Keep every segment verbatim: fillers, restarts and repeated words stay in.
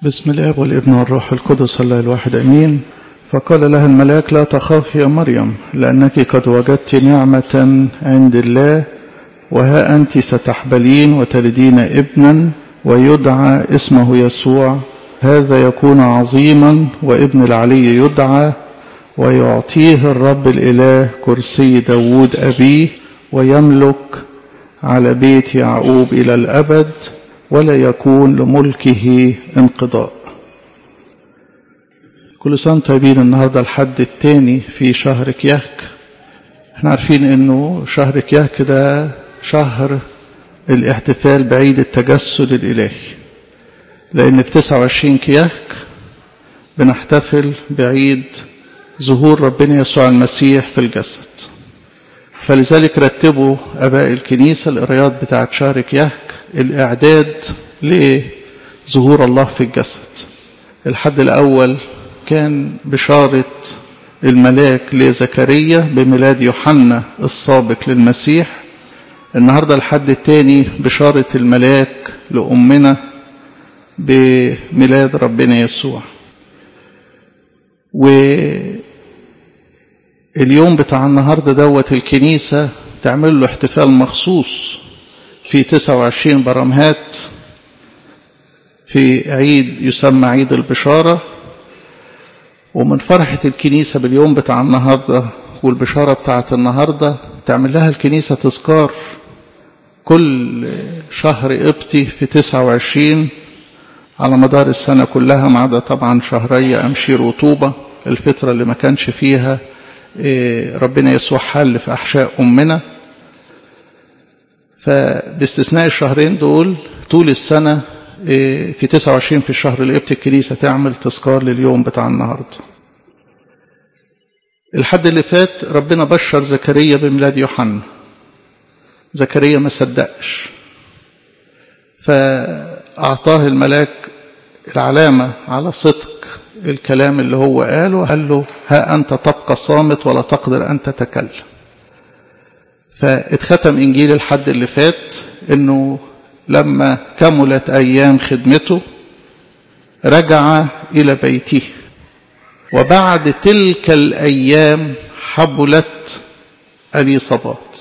بسم الله والابن والروح القدس الله الواحد امين. فقال لها الملاك: لا تخافي يا مريم، لأنك قد وجدت نعمة عند الله، وها أنت ستحبلين وتلدين ابنا ويدعى اسمه يسوع. هذا يكون عظيما، وابن العلي يدعى، ويعطيه الرب الإله كرسي داود أبيه، ويملك على بيت يعقوب إلى الأبد، ولا يكون لملكه انقضاء. كل سنة طيبين. النهاردة الحد الثاني في شهر كياك. احنا عارفين انه شهر كياك ده شهر الاحتفال بعيد التجسد الإلهي، لأن في تسعة وعشرين كياك بنحتفل بعيد ظهور ربنا يسوع المسيح في الجسد. فلذلك رتبوا أباء الكنيسة القرايات بتاعت شهر كياك الإعداد لظهور الله في الجسد. الحد الأول كان بشارة الملاك لزكريا بميلاد يوحنا السابق للمسيح. النهاردة الحد الثاني بشارة الملاك لأمنا بميلاد ربنا يسوع. واليوم بتاع النهاردة دوت الكنيسة تعمل له احتفال مخصوص في تسعة وعشرين برمهات في عيد يسمى عيد البشارة. ومن فرحة الكنيسة باليوم بتاع النهاردة والبشارة بتاعت النهاردة تعمل لها الكنيسة تذكار كل شهر قبطي في تسعة وعشرين على مدار السنة كلها، ما عدا طبعا شهري أمشير وطوبة، الفترة اللي ما كانش فيها ربنا يسوع حل في أحشاء أمنا. فباستثناء الشهرين دول طول السنة في تسعة وعشرين في الشهر القبطي الكنيسة تعمل تذكار لليوم بتاع النهاردة. الحد اللي فات ربنا بشر زكريا بميلاد يوحنا. زكريا ما صدقش، فأعطاه الملاك العلامة على صدق الكلام اللي هو قاله. قال له: ها أنت تبقى صامت ولا تقدر أن تتكلم. فاتختم إنجيل الحد اللي فات إنه لما كملت أيام خدمته رجع إلى بيته، وبعد تلك الأيام حبلت أليصابات.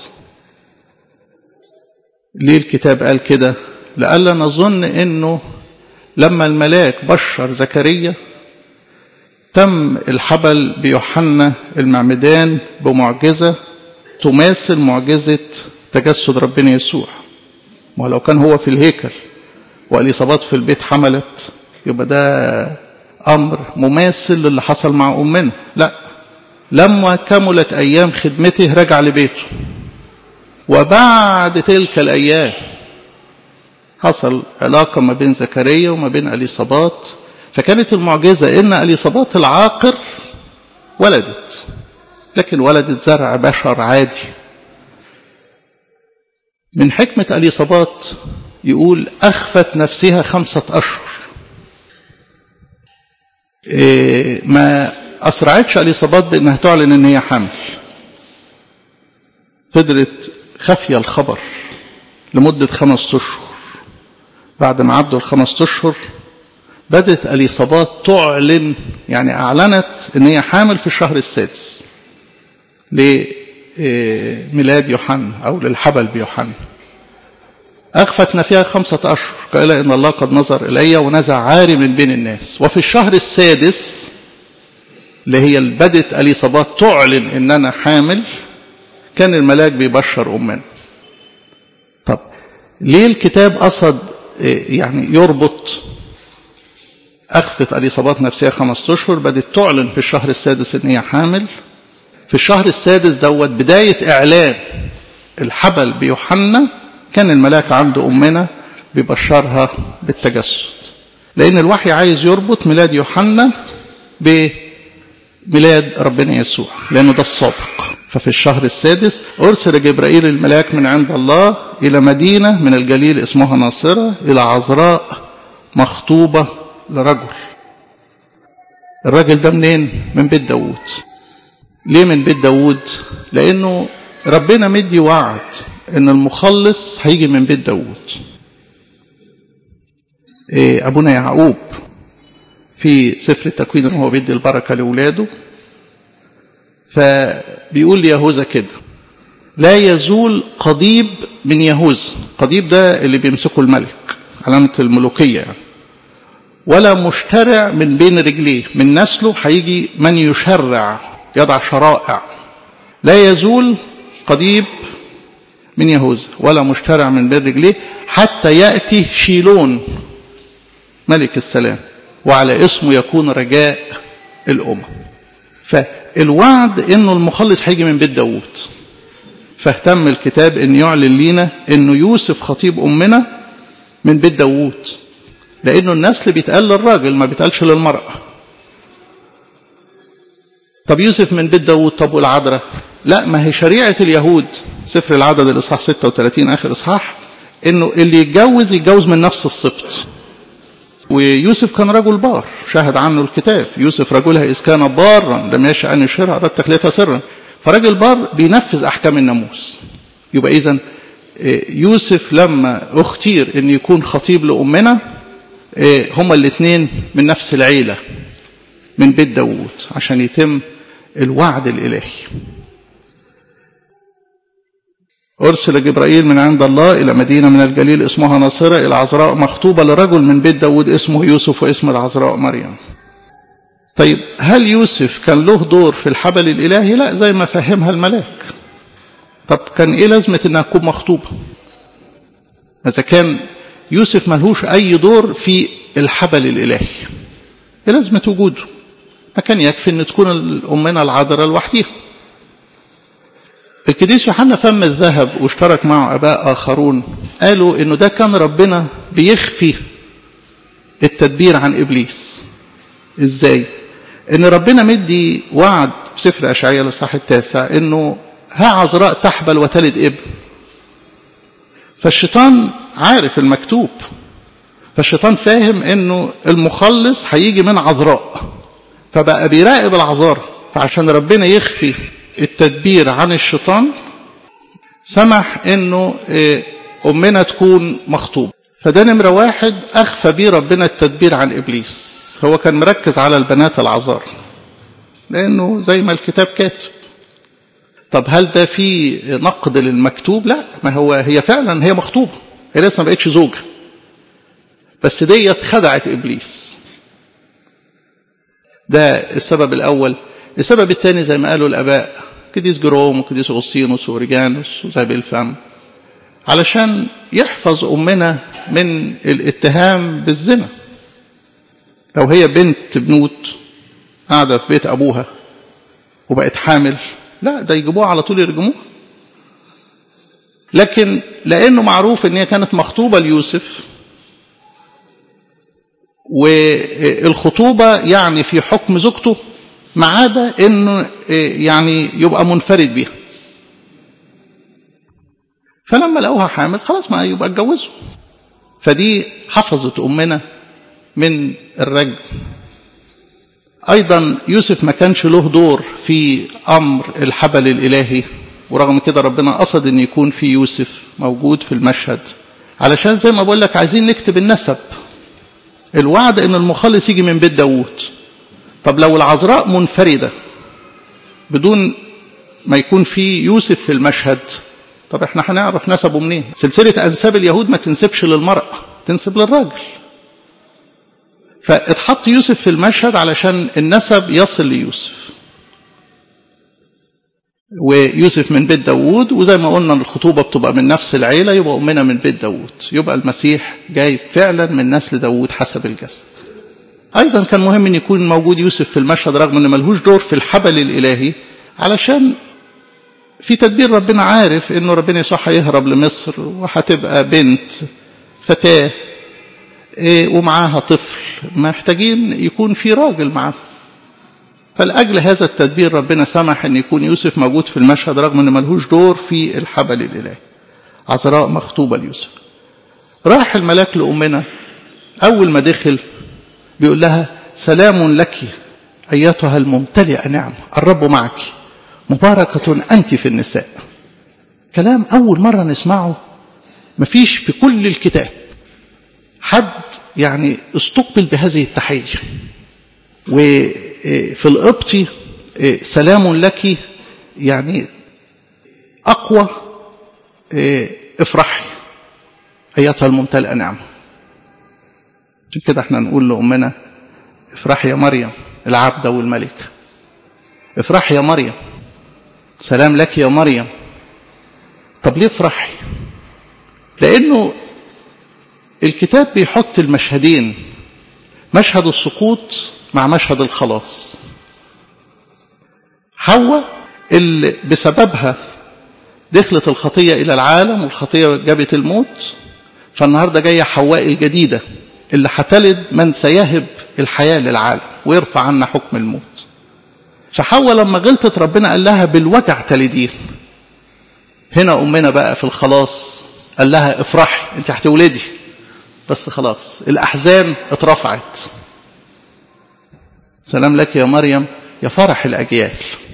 ليه الكتاب قال كده؟ لألا نظن إنه لما الملاك بشر زكريا تم الحبل بيوحنا المعمدان بمعجزة تماثل معجزة تجسد ربنا يسوع. ولو كان هو في الهيكل وأليصابات في البيت حملت، يبقى ده أمر مماثل للي حصل مع أمنا. لا، لما كملت أيام خدمته رجع لبيته، وبعد تلك الأيام حصل علاقة ما بين زكريا وما بين أليصابات. فكانت المعجزة إن أليصابات العاقر ولدت، لكن ولدت زرع بشر عادي. من حكمة أليصابات يقول أخفت نفسها خمسة أشهر. إيه ما أسرعتش أليصابات بأنها تعلن أن هي حامل، فضلت خفية الخبر لمدة خمسة أشهر. بعد ما عدوا الخمسة أشهر بدأت أليصابات تعلن، يعني أعلنت أن هي حامل في الشهر السادس لميلاد يوحنا أو للحبل بيوحنا. أخفتنا فيها خمسة أشهر، قال إن الله قد نظر إلي ونزع عاري من بين الناس. وفي الشهر السادس اللي هي بدت أليصابات تعلن إن أنا حامل، كان الملاك بيبشر أمنا. طب ليه الكتاب قصد يعني يربط أخفت أليصابات نفسها خمسة أشهر بدت تعلن في الشهر السادس إن هي حامل؟ في الشهر السادس دوت بداية إعلان الحبل بيوحنا كان الملاك عند أمنا بيبشرها بالتجسد، لأن الوحي عايز يربط ميلاد يوحنا بميلاد ربنا يسوع، لأنه ده السابق. ففي الشهر السادس أرسل جبرائيل الملاك من عند الله إلى مدينة من الجليل اسمها ناصرة، إلى عذراء مخطوبة لرجل. الرجل ده منين؟ من بيت داود. ليه من بيت داود؟ لأنه ربنا مدي وعد ان المخلص هيجي من بيت داود. إيه أبونا يعقوب في سفر التكوين وهو بيدي البركة لأولاده، فبيقول ليهوذا كده: لا يزول قضيب من يهوذا. قضيب ده اللي بيمسكه الملك، علامة الملوكية يعني. ولا مشترع من بين رجليه، من نسله هيجي من يشرع، يضع شرائع. لا يزول قضيب من يهوذا ولا مشترع من بين رجليه حتى يأتي شيلون ملك السلام، وعلى اسمه يكون رجاء الأمم. فالوعد إنه المخلص هيجي من بيت داود، فاهتم الكتاب إن يعلن لينا إنه يوسف خطيب أمنا من بيت داود، لأنه النسل بيتقال للراجل ما بيتقالش للمرأة. طب يوسف من بيت داود، طب والعذراء؟ لا، ما هي شريعة اليهود سفر العدد الإصحاح ستة وثلاثين آخر إصحاح إنه اللي يتجوز يتجوز من نفس السبط. ويوسف كان رجل بار، شاهد عنه الكتاب: يوسف رجلها إذ كان بارا لم يشأ أن يشهرها، أراد تخليتها سرا. فرجل بار بينفذ أحكام الناموس. يبقى إذن يوسف لما اختير أن يكون خطيب لأمنا، هما الاثنين من نفس العيلة من بيت داود، عشان يتم الوعد الإلهي. أرسل جبرائيل من عند الله إلى مدينة من الجليل اسمها ناصرة، إلى عذراء مخطوبة لرجل من بيت داود اسمه يوسف، واسم العذراء مريم. طيب هل يوسف كان له دور في الحبل الإلهي؟ لا، زي ما فهمها الملاك. طب كان إيه لازمة أنها تكون مخطوبة؟ إذا كان يوسف ملهوش أي دور في الحبل الإلهي، إيه لازمة وجوده؟ ما كان يكفي أن تكون الأمنا العذراء لوحديها. القديس يوحنا فم الذهب واشترك معه أباء آخرون قالوا إنه ده كان ربنا بيخفي التدبير عن إبليس. إزاي؟ إن ربنا مدي وعد في سفر أشعياء الإصحاح التاسع إنه ها عذراء تحبل وتلد ابن. فالشيطان عارف المكتوب، فالشيطان فاهم إنه المخلص هيجي من عذراء، فبقى بيراقب العذراء. فعشان ربنا يخفي التدبير عن الشيطان سمح انه امنا تكون مخطوبة. فده نمرة واحد اخفى بيه ربنا التدبير عن ابليس. هو كان مركز على البنات العذار لانه زي ما الكتاب كاتب. طب هل ده في نقد للمكتوب؟ لا، ما هو هي فعلا هي مخطوبة، هي لسه ما بقتش زوجة، بس ديت خدعت ابليس. ده السبب الاول. السبب الثاني زي ما قالوا الآباء قديس جروم وقديس أغسطينوس وأوريجانوس وزي بالفم، علشان يحفظ أمنا من الاتهام بالزنا. لو هي بنت بنوت قاعدة في بيت أبوها وبقت حامل، لا، ده يجيبوها على طول يرجموها. لكن لأنه معروف أن هي كانت مخطوبة ليوسف، والخطوبة يعني في حكم زوجته، ما عدا انه يعني يبقى منفرد بيها. فلما لقوها حامل خلاص ما يبقى اتجوزوا. فدي حفظت امنا من الرجم. ايضا يوسف ما كانش له دور في امر الحبل الالهي، ورغم كده ربنا قصد ان يكون في يوسف موجود في المشهد، علشان زي ما بقول لك عايزين نكتب النسب، الوعد ان المخلص يجي من بيت داود. طب لو العذراء منفردة بدون ما يكون في يوسف في المشهد، طب احنا هنعرف نسبه منين؟ سلسلة أنساب اليهود ما تنسبش للمرأة، تنسب للراجل. فاتحط يوسف في المشهد علشان النسب يصل ليوسف. ويوسف من بيت داود، وزي ما قلنا الخطوبة بتبقى من نفس العيلة، يبقى أمنا من بيت داود، يبقى المسيح جاي فعلا من نسل داود حسب الجسد. أيضا كان مهم أن يكون موجود يوسف في المشهد رغم أنه ملهوش دور في الحبل الإلهي، علشان في تدبير ربنا عارف أنه ربنا يسوع هيهرب لمصر وهتبقى بنت فتاة ومعاها طفل، محتاجين يكون في راجل معاه. فلأجل هذا التدبير ربنا سمح أن يكون يوسف موجود في المشهد رغم أنه ملهوش دور في الحبل الإلهي. عذراء مخطوبة ليوسف. راح الملاك لأمنا، أول ما دخل بيقول لها سلام لك أيتها الممتلئة نعمة، الرب معك، مباركة أنت في النساء. كلام أول مرة نسمعه، مفيش في كل الكتاب حد يعني استقبل بهذه التحية. وفي القبطي سلام لك يعني أقوى افرحي أيتها الممتلئة نعمة. عشان كده احنا نقول لأمنا افرحي يا مريم العبدة والملكة، افرحي يا مريم، سلام لك يا مريم. طب ليه افرحي؟ لأنه الكتاب بيحط المشهدين، مشهد السقوط مع مشهد الخلاص. حواء اللي بسببها دخلت الخطية إلى العالم والخطية جابت الموت، فالنهاردة جاية حواء الجديدة اللي هتلد من سيهب الحياة للعالم ويرفع عنا حكم الموت. فحواء لما غلطت ربنا قال لها بالوجع تلدين. هنا أمنا بقى في الخلاص قال لها افرحي انت هتولدي، بس خلاص الأحزان اترفعت. سلام لك يا مريم يا فرح الأجيال.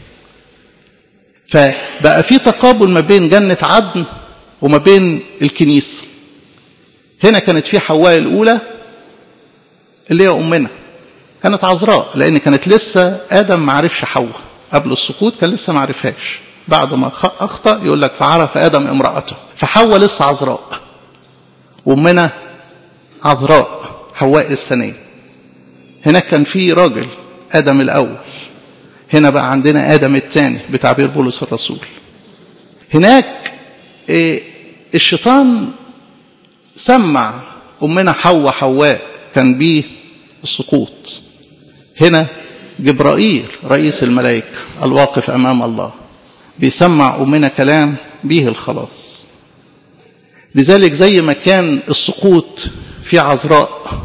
فبقى في تقابل ما بين جنة عدن وما بين الكنيسة. هنا كانت في حواء الأولى اللي هي أمنا، كانت عذراء لأن كانت لسه آدم ما عرفش حواء قبل السقوط، كان لسه ما عرفهاش. بعد ما أخطأ يقول لك فعرف آدم امرأته، فحواء لسه عذراء، وأمنا عذراء حواء الثانية. هناك كان في راجل آدم الأول، هنا بقى عندنا آدم الثاني بتعبير بولس الرسول. هناك إيه الشيطان سمع أمنا حواء حواء كان بيه السقوط. هنا جبرائيل رئيس الملائكة الواقف أمام الله بيسمع أمنا كلام بيه الخلاص. لذلك زي ما كان السقوط في عذراء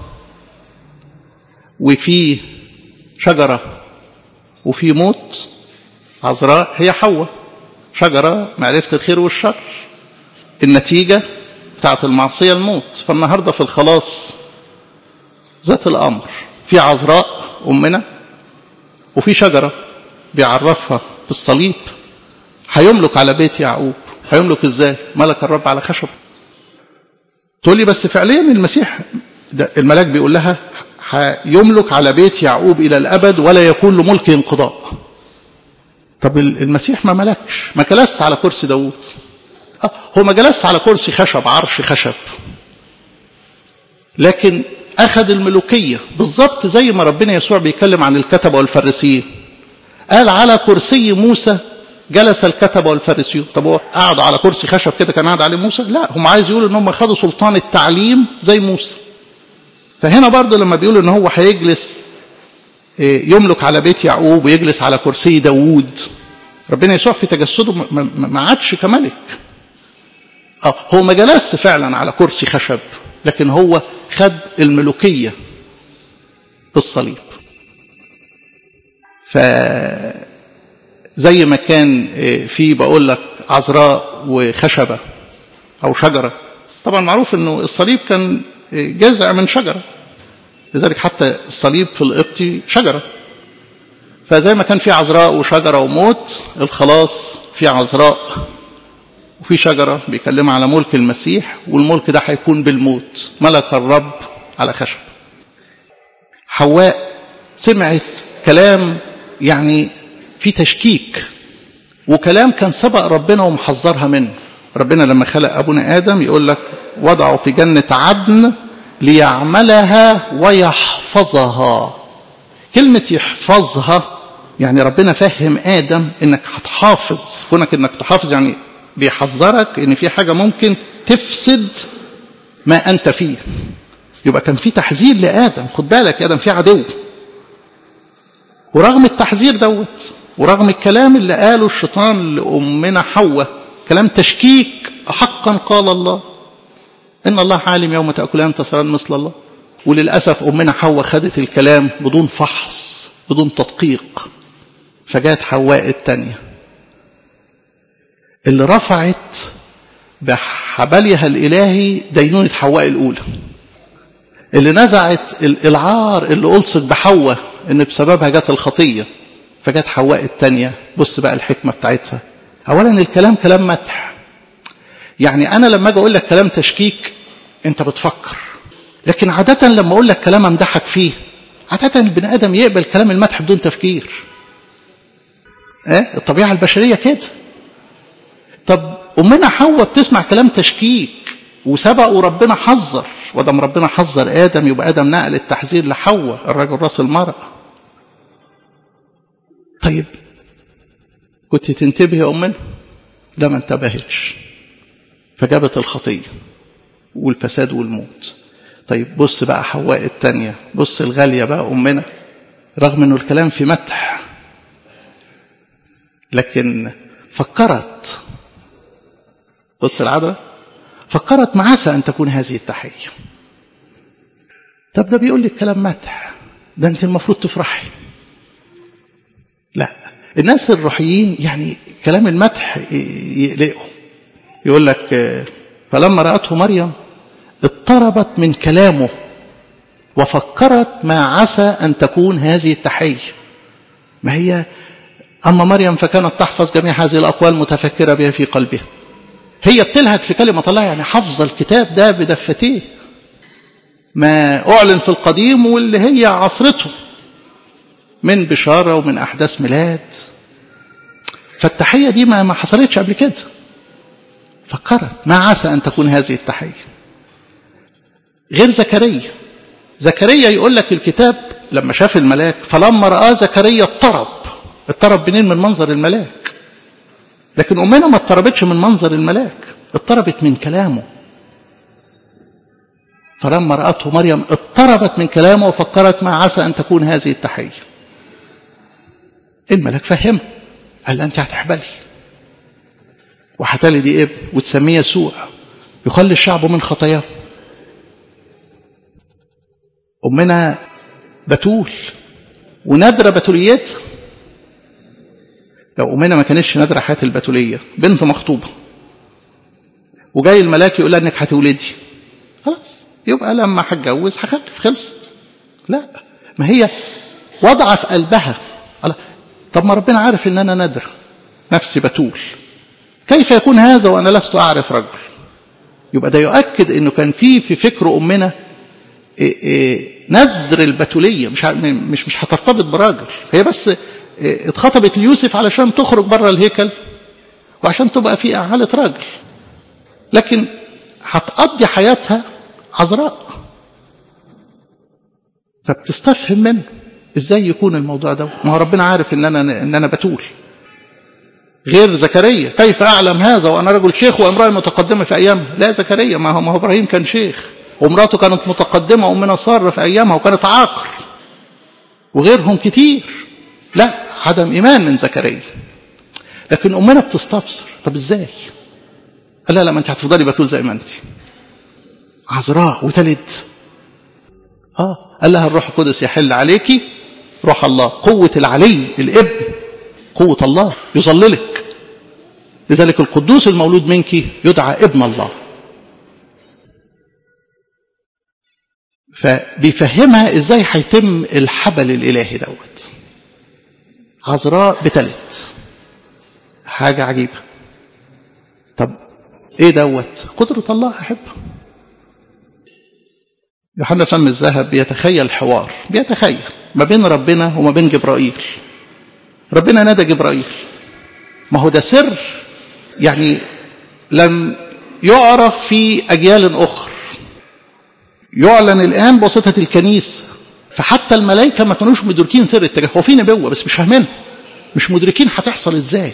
وفي شجرة وفي موت، عذراء هي حواء، شجرة معرفة الخير والشر، النتيجة بتاعت المعصية الموت. فالنهاردة في الخلاص ذات الأمر، في عذراء أمنا وفي شجرة بيعرفها بالصليب، هيملك على بيت يعقوب. هيملك ازاي؟ ملك الرب على خشب. تقول لي بس فعليا المسيح الملاك بيقول لها يملك على بيت يعقوب إلى الأبد ولا يكون له ملك انقضاء. طب المسيح ما ملكش، ما جلس على كرسي داوود، هو ما جلس على كرسي خشب، عرش خشب، لكن أخذ الملوكية بالضبط زي ما ربنا يسوع بيتكلم عن الكتبة والفريسيين. قال على كرسي موسى جلس الكتبة والفريسيون. طب هو قعد على كرسي خشب كده كان قاعد عليه موسى؟ لا، هم عايز يقولوا ان هم خدوا سلطان التعليم زي موسى. فهنا برضه لما بيقولوا ان هو هيجلس يملك على بيت يعقوب ويجلس على كرسي داوود، ربنا يسوع في تجسده ما عادش كملك. اه هو ما جلس فعلا على كرسي خشب، لكن هو خد الملوكية بالصليب. فزي ما كان في بقول لك عذراء وخشبة أو شجرة، طبعا معروف أنه الصليب كان جزء من شجرة، لذلك حتى الصليب في القبطي شجرة. فزي ما كان في عذراء وشجرة وموت، الخلاص في عذراء وفي شجرة بيكلم على ملك المسيح، والملك ده هيكون بالموت، ملك الرب على خشب. حواء سمعت كلام يعني في تشكيك، وكلام كان سبق ربنا ومحذرها منه. ربنا لما خلق أبونا آدم يقول لك وضعوا في جنة عدن ليعملها ويحفظها. كلمة يحفظها يعني ربنا فهم آدم انك هتحافظ، كونك انك تحافظ يعني بيحذرك ان في حاجة ممكن تفسد ما انت فيه. يبقى كان في تحذير لآدم، خد بالك يا آدم في عدو. ورغم التحذير دوت ورغم الكلام اللي قاله الشيطان لأمنا حواء، كلام تشكيك، حقا قال الله إن الله عالم يوم تأكلان تصيران مثل الله. وللأسف أمنا حواء خدت الكلام بدون فحص بدون تدقيق، فجاءت حواء الثانية اللي رفعت بحبلها الإلهي دينونة حواء الأولى، اللي نزعت العار اللي ألصق بحواء إن بسببها جات الخطية، فجات حواء الثانية. بص بقى الحكمة بتاعتها. أولا الكلام كلام مدح، يعني أنا لما أجي أقول لك كلام تشكيك أنت بتفكر، لكن عادة لما أقول لك كلام أمدحك فيه عادة البني آدم يقبل كلام المدح بدون تفكير. اه؟ الطبيعة البشرية كده. طب أمنا حواء بتسمع كلام تشكيك وسبق وربنا حذر، ودم ربنا حذر آدم يبقى آدم نقل التحذير لحواء الرجل راس المرأة. طيب كنت تنتبه يا أمنا؟ لا ما انتبهتش، فجابت الخطية والفساد والموت. طيب بص بقى حواء التانية، بص الغالية بقى أمنا، رغم أنه الكلام في مدح لكن فكرت. بص العذراء فكرت ما عسى أن تكون هذه التحية. طب ده بيقول لك كلام مدح، ده أنت المفروض تفرحي. لا، الناس الروحيين يعني كلام المدح يقلقهم. يقول لك فلما رأته مريم اضطربت من كلامه وفكرت ما عسى أن تكون هذه التحية. ما هي أما مريم فكانت تحفظ جميع هذه الأقوال متفكرة بها في قلبها. هي بتلهج في كلمة الله، يعني حفظ الكتاب ده بدفتيه، ما أعلن في القديم واللي هي عصرته من بشارة ومن أحداث ميلاد. فالتحية دي ما ما حصلتش قبل كده. فكرت ما عسى أن تكون هذه التحية. غير زكريا. زكريا يقول لك الكتاب لما شاف الملاك فلما رأى زكريا اضطرب. اضطرب منين؟ من منظر الملاك. لكن أمنا ما اضطربتش من منظر الملاك، اضطربت من كلامه. فلما رأته مريم اضطربت من كلامه وفكرت ما عسى أن تكون هذه التحية. الملاك فهمه، قال أنت هتحبلي وهتلدي دي ابن وتسميه يسوع يخلي الشعب من خطاياه. أمنا بتول ونادرة بتوليتها. لو أمنا ما كانتش نادرة حياة البتولية، بنت مخطوبة وجاي الملاك يقول لها انك هتولدي، خلاص يبقى لما هتجوز هخلف، خلصت. لا، ما هي وضع في قلبها طب ما ربنا عارف ان انا نادرة نفسي بتول، كيف يكون هذا وانا لست اعرف رجل؟ يبقى ده يؤكد انه كان في في فكر امنا إيه إيه نذر البتولية، مش مش مش هترتبط براجل. هي بس إيه اتخطبت ليوسف علشان تخرج بره الهيكل وعشان تبقى في اعالة راجل، لكن هتقضي حياتها عذراء. فبتستفهم منه ازاي يكون الموضوع ده، ما هو ربنا عارف ان انا ان انا بتول. غير زكريا، كيف اعلم هذا وانا رجل شيخ وامراه متقدمه في ايامها؟ لا زكريا ما هو ما هو ابراهيم كان شيخ ومراته كانت متقدمه وامنا ساره في ايامها وكانت عاقر وغيرهم كتير. لا، عدم ايمان من زكريا. لكن امنا بتستفسر طب ازاي؟ قال لا لا ما انت هتفضلي بتول زي ما انت عذراء وتلد. اه قال لها الروح القدس يحل عليكي، روح الله قوه العلي الابن، قوه الله يظللك، لذلك القدوس المولود منك يدعى ابن الله. فبيفهمها ازاي هيتم الحبل الالهي دوت. عذراء بتلت، حاجه عجيبه. طب ايه دوت؟ قدره الله احبه. يوحنا فم الذهب بيتخيل حوار، بيتخيل ما بين ربنا وما بين جبرائيل. ربنا نادى جبرائيل، ما هو ده سر يعني لم يعرف في أجيال أخرى، يعلن الآن بواسطة الكنيسة. فحتى الملائكة ما كانوش مدركين سر التجاه. هو في نبوة بس مش فاهمين، مش مدركين هتحصل ازاي.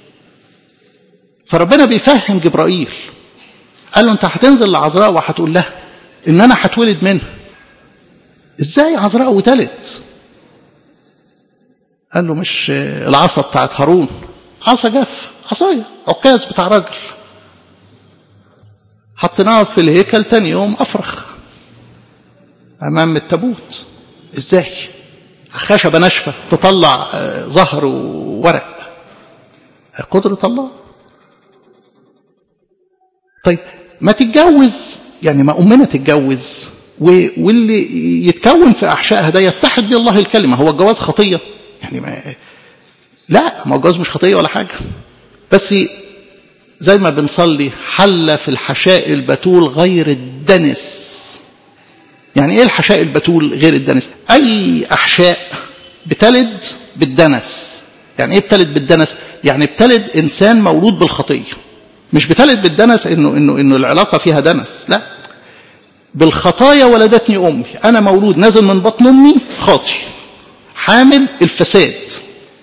فربنا بيفهم جبرائيل، قال له انت هتنزل لعذراء وهتقول لها ان انا هتولد منها. ازاي عذراء وتلت؟ قال له مش العصا بتاعت هارون، عصا جاف، عصايه عكاز بتاع راجل، حطيناها في الهيكل تاني يوم افرخ امام التابوت. ازاي؟ خشبه ناشفه تطلع زهر وورق. قدره الله. طيب ما تتجوز، يعني ما امنا تتجوز واللي يتكون في احشائها ده يتحد به الله الكلمه. هو الجواز خطيه؟ يعني ما لا، ما الجواز مش خطيه ولا حاجه، بس زي ما بنصلي حل في الحشاء البتول غير الدنس. يعني ايه الحشاء البتول غير الدنس؟ اي احشاء بتلد بالدنس. يعني ايه بتلد بالدنس؟ يعني بتلد انسان مولود بالخطيه. مش بتلد بالدنس انه انه انه العلاقه فيها دنس، لا، بالخطايا ولدتني امي. انا مولود نازل من بطن امي خاطي، حامل الفساد،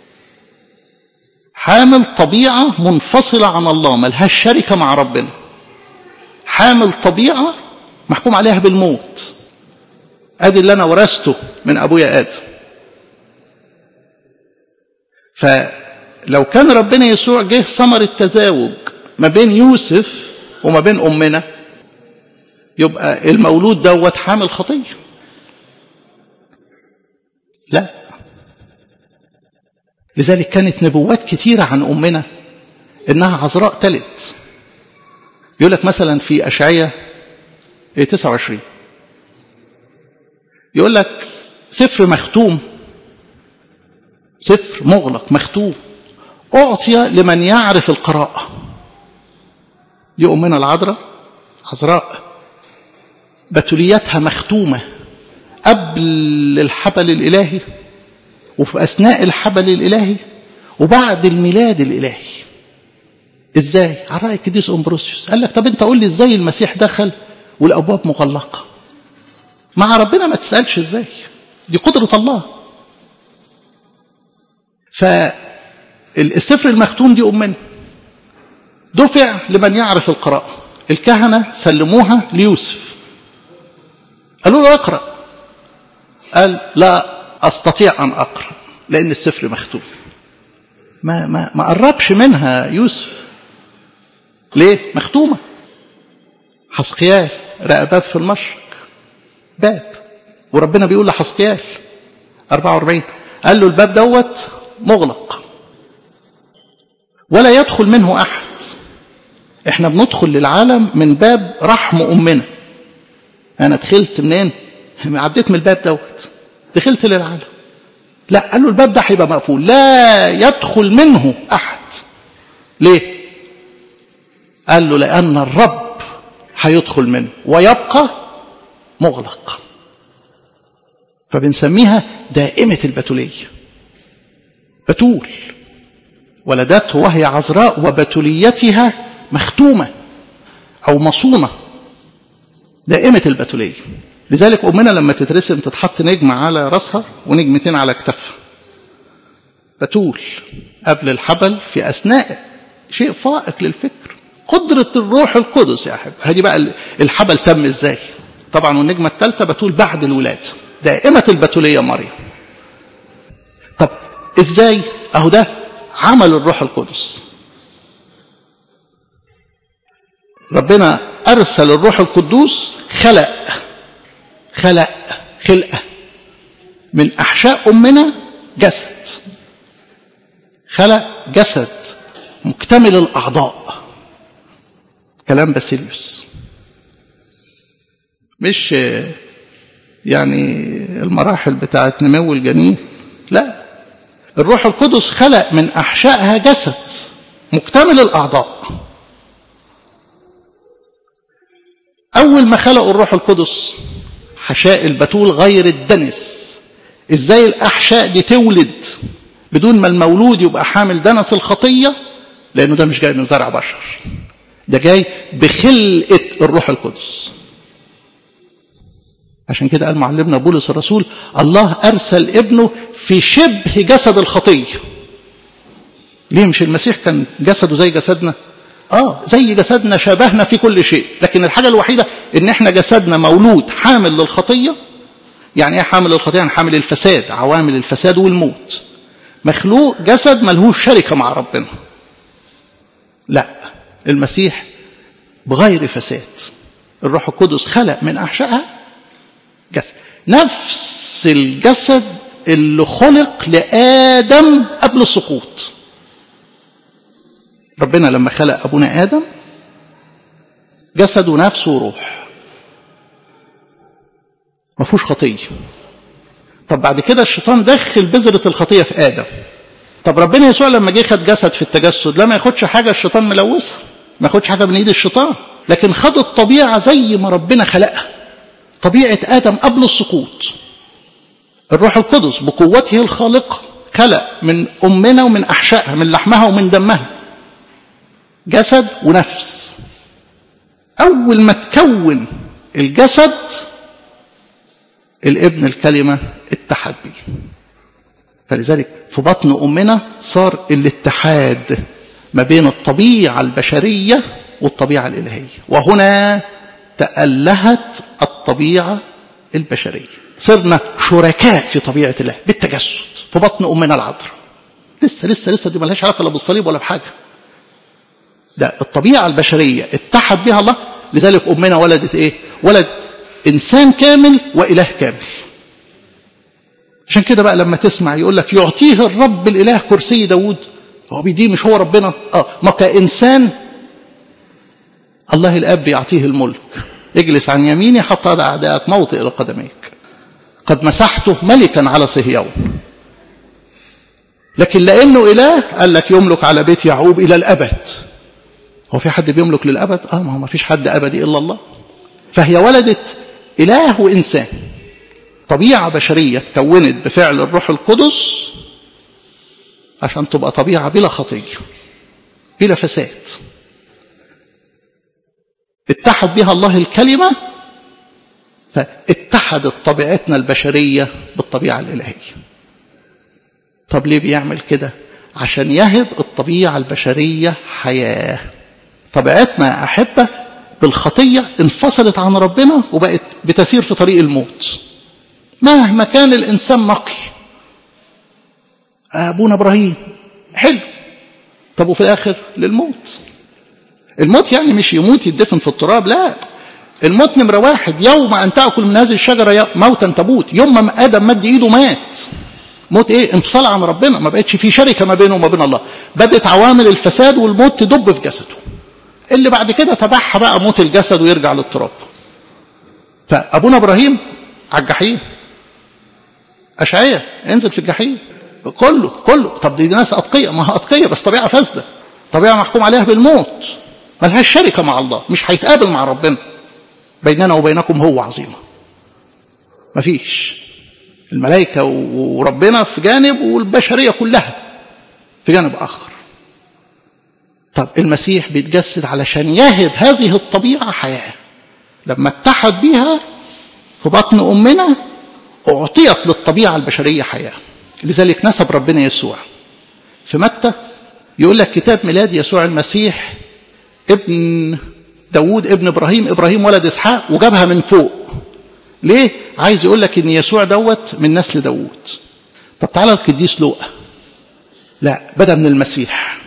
حامل طبيعه منفصله عن الله، ملهاش شركه مع ربنا، حامل طبيعه محكوم عليها بالموت. ادي اللي انا ورثته من ابويا ادم. فلو كان ربنا يسوع جه ثمر التزاوج ما بين يوسف وما بين امنا، يبقى المولود دوت حامل خطيه. لا، لذلك كانت نبوات كتيره عن امنا انها عذراء تلد. يقول لك مثلا في اشعياء تسعة وعشرين يقول لك سفر مختوم، سفر مغلق مختوم أعطي لمن يعرف القراءة. دي أمنا العذراء عذراء بتوليتها مختومة قبل الحبل الإلهي وفي أثناء الحبل الإلهي وبعد الميلاد الإلهي. إزاي؟ على رأي القديس أمبروسيوس قال لك طب أنت قول لي إزاي المسيح دخل والأبواب مغلقة؟ مع ربنا ما تسألش إزاي، دي قدرة الله. فالسفر المختوم دي أمنا دفع لمن يعرف القراءة. الكهنة سلموها ليوسف، قالوا له اقرأ، قال لا أستطيع أن أقرأ لأن السفر مختوم. ما, ما, ما قربش منها يوسف. ليه؟ مختومة. حسقيال رأى باب في المشرق، باب، وربنا بيقول لحسقيال أربعة وأربعين قال له الباب دوت مغلق ولا يدخل منه أحد. احنا بندخل للعالم من باب رحم أمنا. أنا دخلت منين؟ عديت من الباب دوت دخلت للعالم. لا، قال له الباب ده هيبقى مقفول، لا يدخل منه أحد. ليه؟ قال له لأن الرب هيدخل منه ويبقى مغلق. فبنسميها دائمة البتولية. بتول ولدته وهي عذراء وبتوليتها مختومة أو مصونة، دائمة البتولية. لذلك أمنا لما تترسم تتحط نجمة على رأسها ونجمتين على كتفها. بتول قبل الحبل في أثناء، شيء فائق للفكر. قدرة الروح القدس يا أحب. هذه بقى الحبل تم إزاي؟ طبعا والنجمة الثالثة بتول بعد الولادة، دائمة البتولية مريم. طب إزاي؟ أهو ده عمل الروح القدس. ربنا أرسل الروح القدوس، خلق خلق خلقة من أحشاء أمنا جسد، خلق جسد مكتمل الأعضاء. كلام باسيليوس، مش يعني المراحل بتاعت نمو الجنين، لا، الروح القدس خلق من أحشائها جسد مكتمل الأعضاء. أول ما خلقوا الروح القدس حشاء البتول غير الدنس. إزاي الأحشاء دي تولد بدون ما المولود يبقى حامل دنس الخطية؟ لأنه ده مش جاي من زرع بشر، ده جاي بخلقة الروح القدس. عشان كده قال معلمنا بولس الرسول الله أرسل ابنه في شبه جسد الخطية. ليه؟ مش المسيح كان جسده زي جسدنا؟ آه زي جسدنا، شبهنا في كل شيء، لكن الحاجة الوحيدة إن إحنا جسدنا مولود حامل للخطية. يعني إيه حامل للخطية؟ يعني حامل الفساد، عوامل الفساد والموت. مخلوق جسد ملهوش شركة مع ربنا. لا، المسيح بغير فساد. الروح القدس خلق من أحشائها جسد، نفس الجسد اللي خلق لآدم قبل السقوط. ربنا لما خلق أبونا آدم جسد ونفس وروح، ما فيهوش خطية. طب بعد كده الشيطان دخل بذرة الخطية في آدم. طب ربنا يسوع لما جه خد جسد في التجسد، لما ياخدش حاجة الشيطان ملوثها، ما ياخدش حاجة من ايد الشيطان، لكن خد الطبيعة زي ما ربنا خلقها. طبيعة آدم قبل السقوط. الروح القدس بقوته الخالقة خلق من أمنا ومن أحشائها، من لحمها ومن دمها، جسد ونفس. أول ما تكون الجسد الابن الكلمة اتحد به، فلذلك في بطن أمنا صار الاتحاد ما بين الطبيعة البشرية والطبيعة الإلهية، وهنا تألهت الطبيعة البشرية، صرنا شركاء في طبيعة الله بالتجسد في بطن أمنا العذراء. لسه لسه لسه دي ملهاش علاقة لا بالصليب ولا بحاجة، ده الطبيعة البشرية اتحد بها الله. لذلك أمنا ولدت إيه؟ ولدت إنسان كامل وإله كامل. عشان كده بقى لما تسمع يقول لك يعطيه الرب الإله كرسي داود، هو بيديه مش هو ربنا؟ آه ما كإنسان الله الأب يعطيه الملك، اجلس عن يميني حتى أضع أعداءك موطئ لقدميك، قد مسحته ملكا على صهيون. لكن لأنه إله قال لك يملك على بيت يعقوب إلى الأبد. هو في حد بيملك للأبد؟ آه ما هو ما فيش حد أبدي إلا الله. فهي ولدت إله وإنسان، طبيعة بشرية تكونت بفعل الروح القدس عشان تبقى طبيعة بلا خطية بلا فساد. اتحد بها الله الكلمة، فاتحدت طبيعتنا البشرية بالطبيعة الإلهية. طب ليه بيعمل كده؟ عشان يهب الطبيعة البشرية حياة. طبيعتنا أحبة بالخطية انفصلت عن ربنا وبقت بتسير في طريق الموت مهما كان الإنسان نقي. أبونا إبراهيم حلو، طب وفي الآخر للموت. الموت يعني مش يموت يدفن في التراب، لا، الموت نمرة واحد يوم أن تأكل من هذه الشجرة موتا تموت. يوم ما آدم مد إيده مات. موت إيه؟ انفصال عن ربنا، ما بقتش في شركة ما بينه وما بين الله، بدت عوامل الفساد والموت تدب في جسده. اللي بعد كده تبعها بقى موت الجسد ويرجع للتراب. فأبونا إبراهيم على الجحيم، أشعية انزل في الجحيم، كله كله. طب دي ناس أتقية، ما هي أتقية بس طبيعة فاسدة، طبيعة محكوم عليها بالموت، ما لهاش شركة مع الله، مش هيتقابل مع ربنا. بيننا وبينكم هو عظيمة، ما فيش. الملائكة وربنا في جانب والبشرية كلها في جانب آخر. طب المسيح بيتجسد علشان يهب هذه الطبيعة حياة. لما اتحد بها في بطن أمنا أعطيت للطبيعة البشرية حياة. لذلك نسب ربنا يسوع في متى يقول لك كتاب ميلاد يسوع المسيح ابن داود ابن إبراهيم، إبراهيم ولد إسحاق، وجابها من فوق. ليه؟ عايز يقول لك إن يسوع دوت من نسل داود. طب تعالى القديس لوقا، لا، بدأ من المسيح.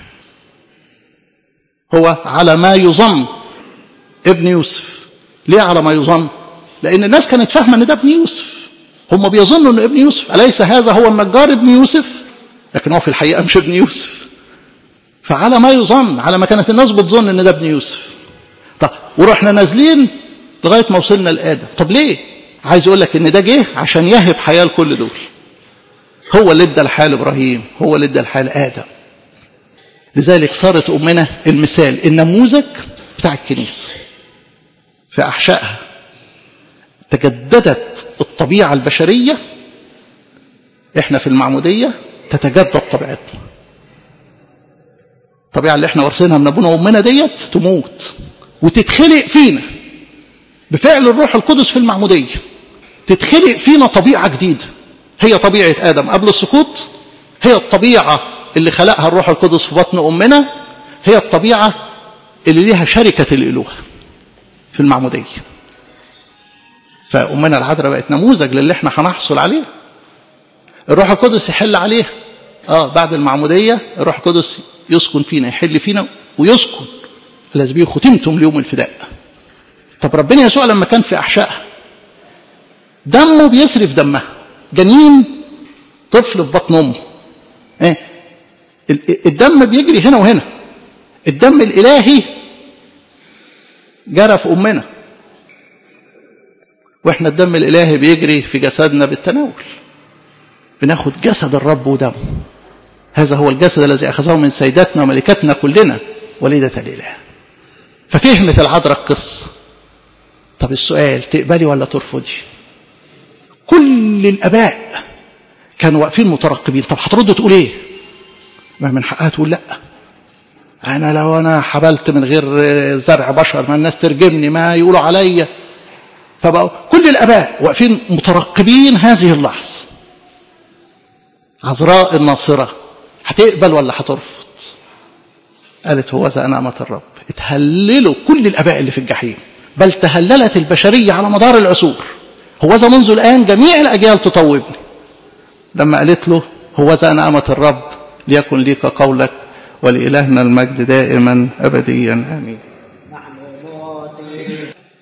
هو على ما يظن ابن يوسف. ليه على ما يظن؟ لأن الناس كانت فاهمة أن ده ابن يوسف، هم بيظنوا أنه ابن يوسف. أليس هذا هو النجار ابن يوسف؟ لكن هو في الحقيقة مش ابن يوسف. فعلى ما يظن، على ما كانت الناس بتظن أن ده ابن يوسف. طب ورحنا نازلين لغاية ما وصلنا لآدم. طب ليه؟ عايز يقول لك أن ده جه عشان يهب حياة لكل دول. هو اللي ادى الحياة لإبراهيم، هو اللي ادى الحياة لآدم. لذلك صارت أمنا المثال، النموذج بتاع الكنيسة في أحشائها. تجددت الطبيعة البشرية، احنا في المعمودية تتجدد طبيعتنا. الطبيعة اللي احنا ورثينها من أبونا وأمنا ديت تموت وتتخلق فينا بفعل الروح القدس في المعمودية. تتخلق فينا طبيعة جديدة، هي طبيعة آدم قبل السقوط، هي الطبيعة اللي خلقها الروح القدس في بطن أمنا، هي الطبيعة اللي ليها شركة الإله في المعمودية. فأمنا العذراء بقت نموذج للي احنا هنحصل عليه. الروح القدس يحل عليه اه بعد المعمودية. الروح القدس يسكن فينا، يحل فينا ويسكن. الذي به ختمتم ليوم الفداء. طب ربنا يسوع لما كان في أحشائها دمه بيسرف دمها، جنين طفل في بطن أمه، ايه الدم بيجري هنا وهنا. الدم الإلهي جرى في أمنا، واحنا الدم الإلهي بيجري في جسدنا بالتناول. بناخد جسد الرب ودمه. هذا هو الجسد الذي أخذه من سيداتنا وملكاتنا كلنا وليدة الإله. ففهمت العذراء القصة، طب السؤال، تقبلي ولا ترفضي؟ كل الآباء كانوا واقفين مترقبين. طب هترد تقول ايه؟ ما من حقها تقول لا، انا لو انا حبلت من غير زرع بشر ما الناس ترجمني، ما يقولوا عليا. فبقوا كل الآباء واقفين مترقبين هذه اللحظة. عذراء الناصرة هتقبل ولا هترفض؟ قالت هوذا أنا أمة الرب. اتهللوا كل الآباء اللي في الجحيم، بل تهللت البشرية على مدار العصور. هوذا منذ الآن جميع الأجيال تطوبني. لما قالت له هوذا أنا أمة الرب ليكن ليك قولك ولإلهنا المجد دائما أبديا آمين.